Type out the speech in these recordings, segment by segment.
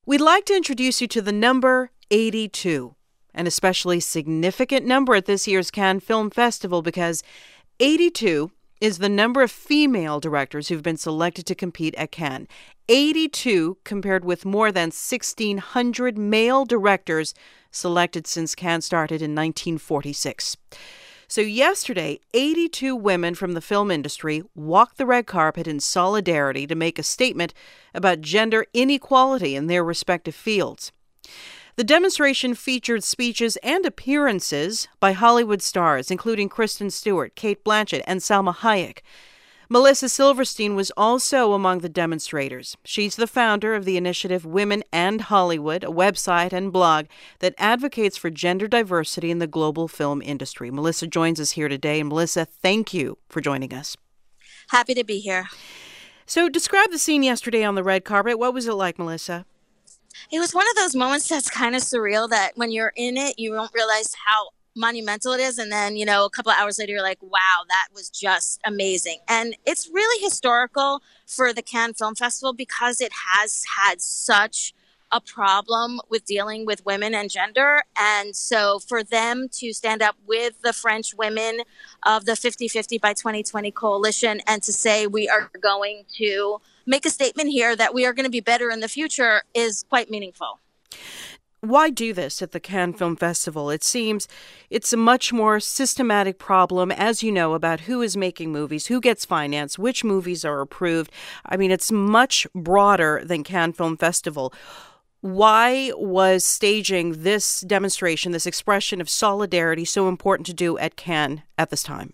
We'd like to introduce you to the number 82, an especially significant number at this year's Cannes Film Festival because 82 is the number of female directors who've been selected to compete at Cannes. 82 compared with more than 1,600 male directors selected since Cannes started in 1946. So yesterday, 82 women from the film industry walked the red carpet in solidarity to make a statement about gender inequality in their respective fields. The demonstration featured speeches and appearances by Hollywood stars, including Kristen Stewart, Cate Blanchett, and Salma Hayek. Melissa Silverstein was also among the demonstrators. She's the founder of the initiative Women and Hollywood, a website and blog that advocates for gender diversity in the global film industry. Melissa joins us here today. And Melissa, thank you for joining us. Happy to be here. So describe the scene yesterday on the red carpet. What was it like, Melissa? It was one of those moments that's kind of surreal that when you're in it, you don't realize how monumental it is. And then, a couple of hours later, you're like, wow, that was just amazing. And it's really historical for the Cannes Film Festival because it has had such a problem with dealing with women and gender. And so for them to stand up with the French women of the 50-50 by 2020 coalition and to say we are going to make a statement here that we are going to be better in the future is quite meaningful. Why do this at the Cannes Film Festival? It seems it's a much more systematic problem, as you know, about who is making movies, who gets financed, which movies are approved. I mean, it's much broader than Cannes Film Festival. Why was staging this demonstration, this expression of solidarity, so important to do at Cannes at this time?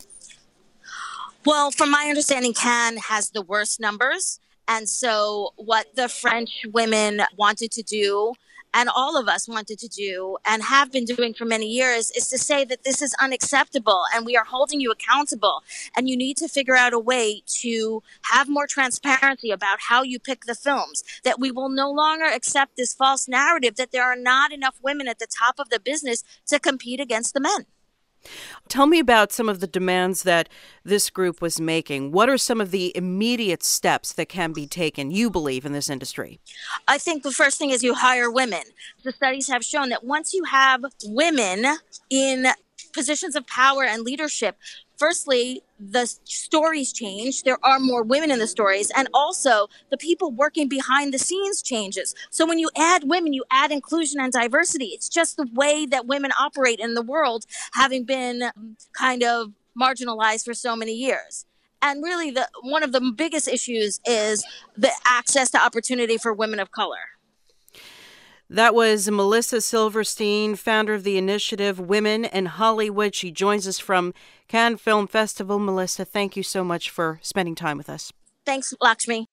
Well, from my understanding, Cannes has the worst numbers. And so what the French women wanted to do, and all of us wanted to do and have been doing for many years, is to say that this is unacceptable and we are holding you accountable. And you need to figure out a way to have more transparency about how you pick the films, that we will no longer accept this false narrative that there are not enough women at the top of the business to compete against the men. Tell me about some of the demands that this group was making. What are some of the immediate steps that can be taken, you believe, in this industry? I think the first thing is you hire women. The studies have shown that once you have women in positions of power and leadership, firstly, the stories change. There are more women in the stories. And also, the people working behind the scenes changes. So when you add women, you add inclusion and diversity. It's just the way that women operate in the world, having been kind of marginalized for so many years. And really, one of the biggest issues is the access to opportunity for women of color. That was Melissa Silverstein, founder of the initiative Women in Hollywood. She joins us from Cannes Film Festival. Melissa, thank you so much for spending time with us. Thanks, Lakshmi.